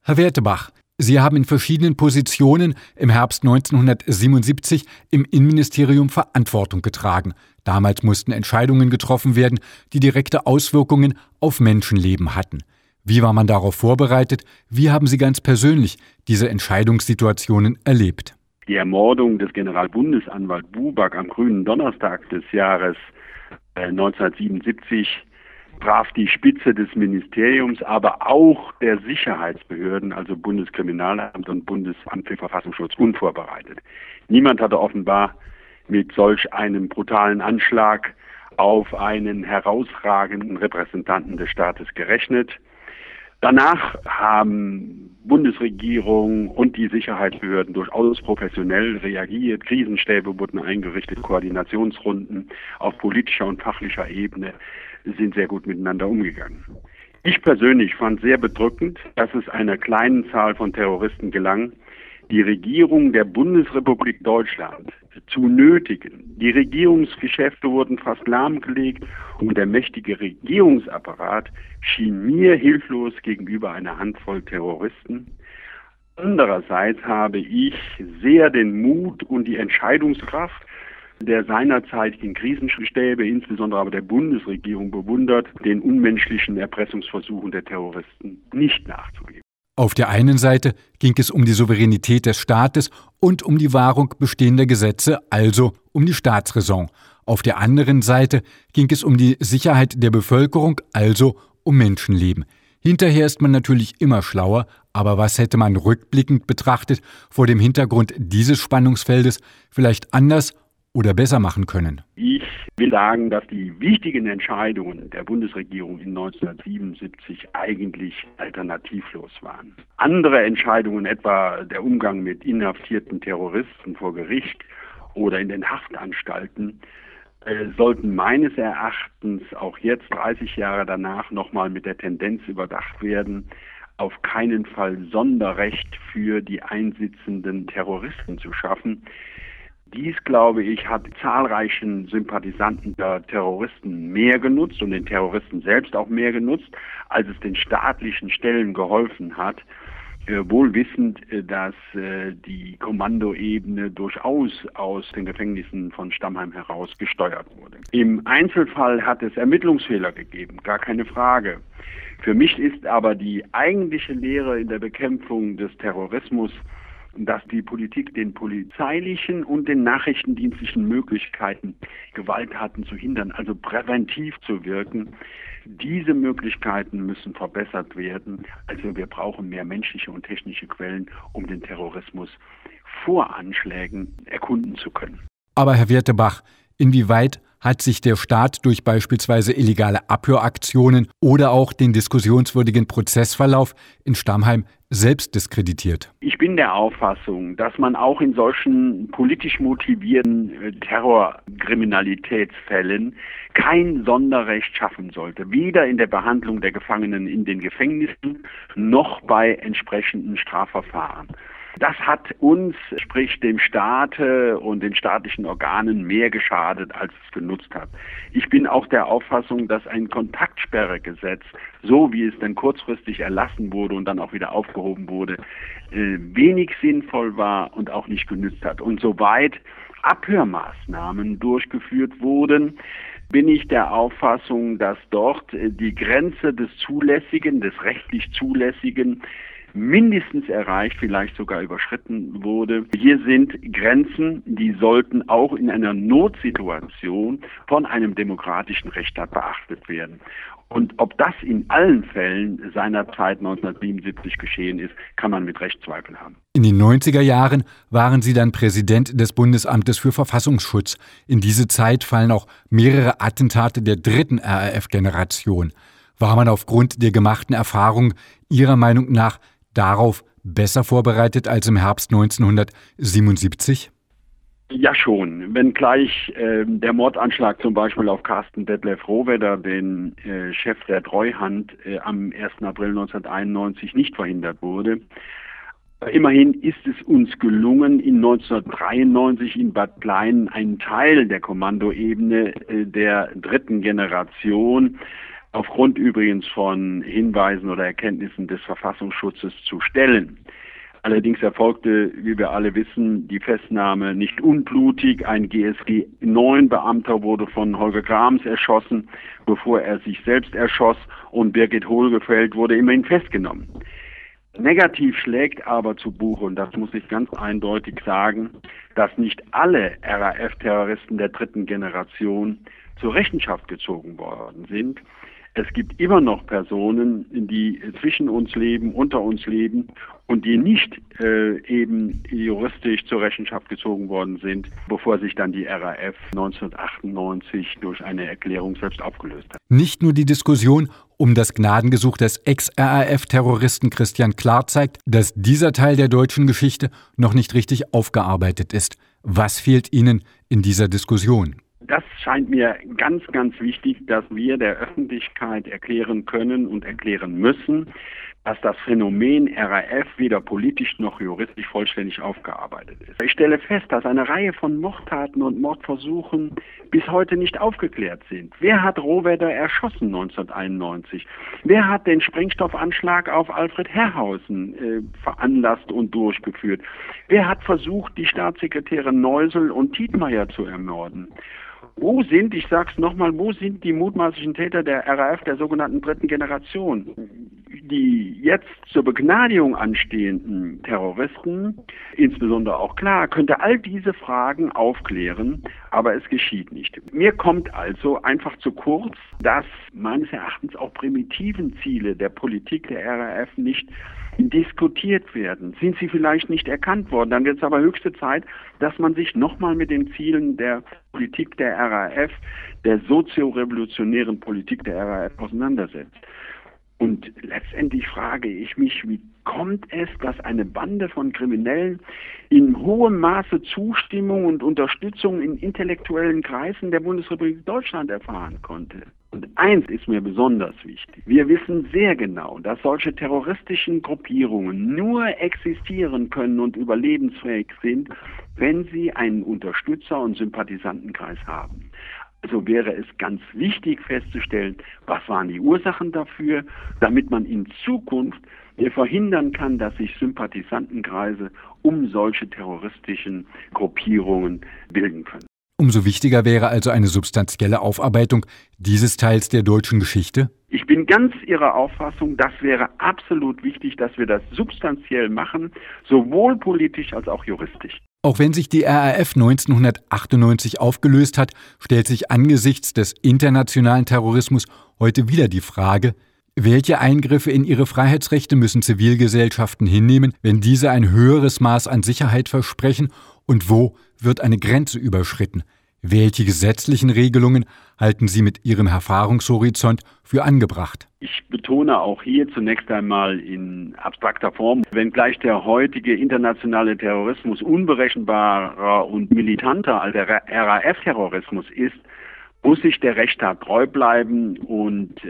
Herr Wertebach, Sie haben in verschiedenen Positionen im Herbst 1977 im Innenministerium Verantwortung getragen. Damals mussten Entscheidungen getroffen werden, die direkte Auswirkungen auf Menschenleben hatten. Wie war man darauf vorbereitet? Wie haben Sie ganz persönlich diese Entscheidungssituationen erlebt? Die Ermordung des Generalbundesanwalt Buback am grünen Donnerstag des Jahres 1977 traf die Spitze des Ministeriums, aber auch der Sicherheitsbehörden, also Bundeskriminalamt und Bundesamt für Verfassungsschutz, unvorbereitet. Niemand hatte offenbar mit solch einem brutalen Anschlag auf einen herausragenden Repräsentanten des Staates gerechnet. Danach haben Bundesregierung und die Sicherheitsbehörden durchaus professionell reagiert. Krisenstäbe wurden eingerichtet, Koordinationsrunden auf politischer und fachlicher Ebene sind sehr gut miteinander umgegangen. Ich persönlich fand sehr bedrückend, dass es einer kleinen Zahl von Terroristen gelang, die Regierung der Bundesrepublik Deutschland zu nötigen. Die Regierungsgeschäfte wurden fast lahmgelegt und der mächtige Regierungsapparat schien mir hilflos gegenüber einer Handvoll Terroristen. Andererseits habe ich sehr den Mut und die Entscheidungskraft der seinerzeitigen Krisenstäbe, insbesondere aber der Bundesregierung, bewundert, den unmenschlichen Erpressungsversuchen der Terroristen nicht nachzugeben. Auf der einen Seite ging es um die Souveränität des Staates und um die Wahrung bestehender Gesetze, also um die Staatsräson. Auf der anderen Seite ging es um die Sicherheit der Bevölkerung, also um Menschenleben. Hinterher ist man natürlich immer schlauer, aber was hätte man rückblickend betrachtet vor dem Hintergrund dieses Spannungsfeldes vielleicht anders oder besser machen können? Ich will sagen, dass die wichtigen Entscheidungen der Bundesregierung in 1977 eigentlich alternativlos waren. Andere Entscheidungen, etwa der Umgang mit inhaftierten Terroristen vor Gericht oder in den Haftanstalten, sollten meines Erachtens auch jetzt, 30 Jahre danach, nochmal mit der Tendenz überdacht werden, auf keinen Fall Sonderrecht für die einsitzenden Terroristen zu schaffen. Dies, glaube ich, hat zahlreichen Sympathisanten der Terroristen mehr genutzt und den Terroristen selbst auch mehr genutzt, als es den staatlichen Stellen geholfen hat, wohl wissend, dass die Kommandoebene durchaus aus den Gefängnissen von Stammheim heraus gesteuert wurde. Im Einzelfall hat es Ermittlungsfehler gegeben, gar keine Frage. Für mich ist aber die eigentliche Lehre in der Bekämpfung des Terrorismus, dass die Politik den polizeilichen und den nachrichtendienstlichen Möglichkeiten, Gewalttaten zu hindern, also präventiv zu wirken, diese Möglichkeiten müssen verbessert werden. Also wir brauchen mehr menschliche und technische Quellen, um den Terrorismus vor Anschlägen erkunden zu können. Aber Herr Wertebach, inwieweit hat sich der Staat durch beispielsweise illegale Abhöraktionen oder auch den diskussionswürdigen Prozessverlauf in Stammheim selbst diskreditiert? Ich bin der Auffassung, dass man auch in solchen politisch motivierten Terrorkriminalitätsfällen kein Sonderrecht schaffen sollte, weder in der Behandlung der Gefangenen in den Gefängnissen noch bei entsprechenden Strafverfahren. Das hat uns, sprich dem Staate und den staatlichen Organen, mehr geschadet, als es genutzt hat. Ich bin auch der Auffassung, dass ein Kontaktsperregesetz, so wie es dann kurzfristig erlassen wurde und dann auch wieder aufgehoben wurde, wenig sinnvoll war und auch nicht genützt hat. Und soweit Abhörmaßnahmen durchgeführt wurden, bin ich der Auffassung, dass dort die Grenze des Zulässigen, des rechtlich Zulässigen, mindestens erreicht, vielleicht sogar überschritten wurde. Hier sind Grenzen, die sollten auch in einer Notsituation von einem demokratischen Rechtsstaat beachtet werden. Und ob das in allen Fällen seinerzeit 1977 geschehen ist, kann man mit Recht Zweifel haben. In den 90er Jahren waren Sie dann Präsident des Bundesamtes für Verfassungsschutz. In diese Zeit fallen auch mehrere Attentate der dritten RAF-Generation. War man aufgrund der gemachten Erfahrung Ihrer Meinung nach darauf besser vorbereitet als im Herbst 1977? Ja schon, wenngleich der Mordanschlag zum Beispiel auf Carsten Detlef Rohwedder, den Chef der Treuhand, am 1. April 1991 nicht verhindert wurde. Immerhin ist es uns gelungen, in 1993 in Bad Kleinen einen Teil der Kommandoebene der dritten Generation aufgrund übrigens von Hinweisen oder Erkenntnissen des Verfassungsschutzes zu stellen. Allerdings erfolgte, wie wir alle wissen, die Festnahme nicht unblutig. Ein GSG-9-Beamter wurde von Holger Grams erschossen, bevor er sich selbst erschoss, und Birgit Hohlgefeld wurde immerhin festgenommen. Negativ schlägt aber zu Buche, und das muss ich ganz eindeutig sagen, dass nicht alle RAF-Terroristen der dritten Generation zur Rechenschaft gezogen worden sind. Es gibt immer noch Personen, die zwischen uns leben, unter uns leben und die nicht eben juristisch zur Rechenschaft gezogen worden sind, bevor sich dann die RAF 1998 durch eine Erklärung selbst aufgelöst hat. Nicht nur die Diskussion um das Gnadengesuch des Ex-RAF-Terroristen Christian Klar zeigt, dass dieser Teil der deutschen Geschichte noch nicht richtig aufgearbeitet ist. Was fehlt Ihnen in dieser Diskussion? Das scheint mir ganz, ganz wichtig, dass wir der Öffentlichkeit erklären können und erklären müssen, dass das Phänomen RAF weder politisch noch juristisch vollständig aufgearbeitet ist. Ich stelle fest, dass eine Reihe von Mordtaten und Mordversuchen bis heute nicht aufgeklärt sind. Wer hat Rohwedder erschossen 1991? Wer hat den Sprengstoffanschlag auf Alfred Herrhausen veranlasst und durchgeführt? Wer hat versucht, die Staatssekretäre Neusel und Tietmeyer zu ermorden? Wo sind die mutmaßlichen Täter der RAF der sogenannten dritten Generation? Die jetzt zur Begnadigung anstehenden Terroristen, insbesondere auch Klar, könnte all diese Fragen aufklären, aber es geschieht nicht. Mir kommt also einfach zu kurz, dass meines Erachtens auch primitiven Ziele der Politik der RAF nicht diskutiert werden. Sind sie vielleicht nicht erkannt worden? Dann wird es aber höchste Zeit, dass man sich nochmal mit den Zielen der Politik der RAF, der soziorevolutionären Politik der RAF auseinandersetzt. Und letztendlich frage ich mich, wie kommt es, dass eine Bande von Kriminellen in hohem Maße Zustimmung und Unterstützung in intellektuellen Kreisen der Bundesrepublik Deutschland erfahren konnte? Und eins ist mir besonders wichtig. Wir wissen sehr genau, dass solche terroristischen Gruppierungen nur existieren können und überlebensfähig sind, wenn sie einen Unterstützer- und Sympathisantenkreis haben. Also wäre es ganz wichtig festzustellen, was waren die Ursachen dafür, damit man in Zukunft verhindern kann, dass sich Sympathisantenkreise um solche terroristischen Gruppierungen bilden können. Umso wichtiger wäre also eine substanzielle Aufarbeitung dieses Teils der deutschen Geschichte? Ich bin ganz Ihrer Auffassung, das wäre absolut wichtig, dass wir das substanziell machen, sowohl politisch als auch juristisch. Auch wenn sich die RAF 1998 aufgelöst hat, stellt sich angesichts des internationalen Terrorismus heute wieder die Frage, welche Eingriffe in ihre Freiheitsrechte müssen Zivilgesellschaften hinnehmen, wenn diese ein höheres Maß an Sicherheit versprechen, und wo wird eine Grenze überschritten? Welche gesetzlichen Regelungen halten Sie mit Ihrem Erfahrungshorizont für angebracht? Ich betone auch hier zunächst einmal in abstrakter Form, wenngleich der heutige internationale Terrorismus unberechenbarer und militanter als der RAF-Terrorismus ist, muss sich der Rechtsstaat treu bleiben und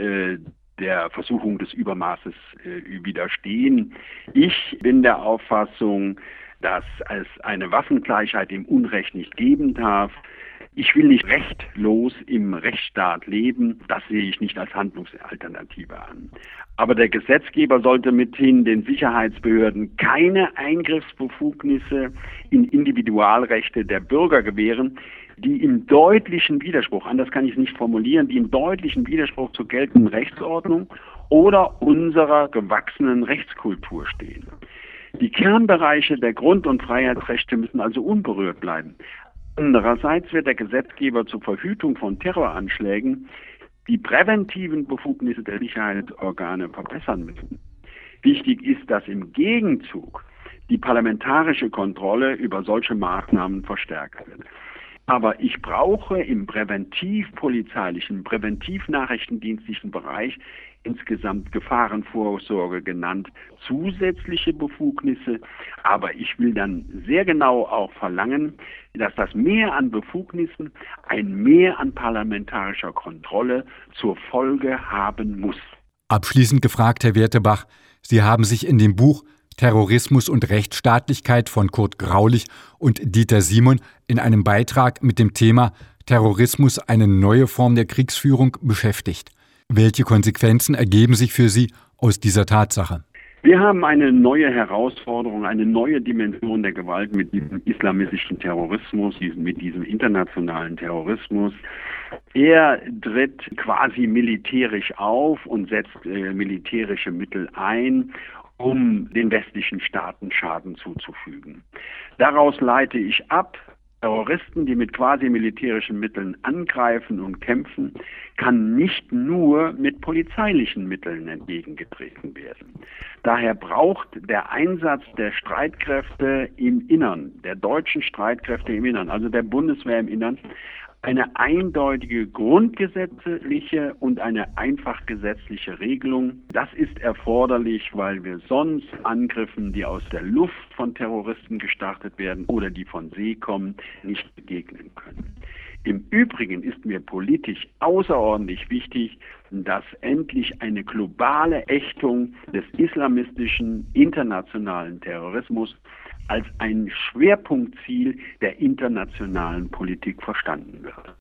der Versuchung des Übermaßes widerstehen. Ich bin der Auffassung, dass es eine Waffengleichheit im Unrecht nicht geben darf. Ich will nicht rechtlos im Rechtsstaat leben. Das sehe ich nicht als Handlungsalternative an. Aber der Gesetzgeber sollte mithin den Sicherheitsbehörden keine Eingriffsbefugnisse in Individualrechte der Bürger gewähren, die im deutlichen Widerspruch, anders kann ich es nicht formulieren, die im deutlichen Widerspruch zur geltenden Rechtsordnung oder unserer gewachsenen Rechtskultur stehen. Die Kernbereiche der Grund- und Freiheitsrechte müssen also unberührt bleiben. Andererseits wird der Gesetzgeber zur Verhütung von Terroranschlägen die präventiven Befugnisse der Sicherheitsorgane verbessern müssen. Wichtig ist, dass im Gegenzug die parlamentarische Kontrolle über solche Maßnahmen verstärkt wird. Aber ich brauche im präventivpolizeilichen, präventivnachrichtendienstlichen Bereich, insgesamt Gefahrenvorsorge genannt, zusätzliche Befugnisse. Aber ich will dann sehr genau auch verlangen, dass das Mehr an Befugnissen ein Mehr an parlamentarischer Kontrolle zur Folge haben muss. Abschließend gefragt, Herr Wertebach, Sie haben sich in dem Buch Terrorismus und Rechtsstaatlichkeit von Kurt Graulich und Dieter Simon in einem Beitrag mit dem Thema Terrorismus, eine neue Form der Kriegsführung beschäftigt. Welche Konsequenzen ergeben sich für Sie aus dieser Tatsache? Wir haben eine neue Herausforderung, eine neue Dimension der Gewalt mit diesem islamistischen Terrorismus, mit diesem internationalen Terrorismus. Er tritt quasi militärisch auf und setzt militärische Mittel ein, um den westlichen Staaten Schaden zuzufügen. Daraus leite ich ab, Terroristen, die mit quasi militärischen Mitteln angreifen und kämpfen, kann nicht nur mit polizeilichen Mitteln entgegengetreten werden. Daher braucht der Einsatz der Streitkräfte im Innern, der deutschen Streitkräfte im Innern, also der Bundeswehr im Innern, eine eindeutige grundgesetzliche und eine einfach gesetzliche Regelung. Das ist erforderlich, weil wir sonst Angriffen, die aus der Luft von Terroristen gestartet werden oder die von See kommen, nicht begegnen können. Im Übrigen ist mir politisch außerordentlich wichtig, dass endlich eine globale Ächtung des islamistischen internationalen Terrorismus als ein Schwerpunktziel der internationalen Politik verstanden wird.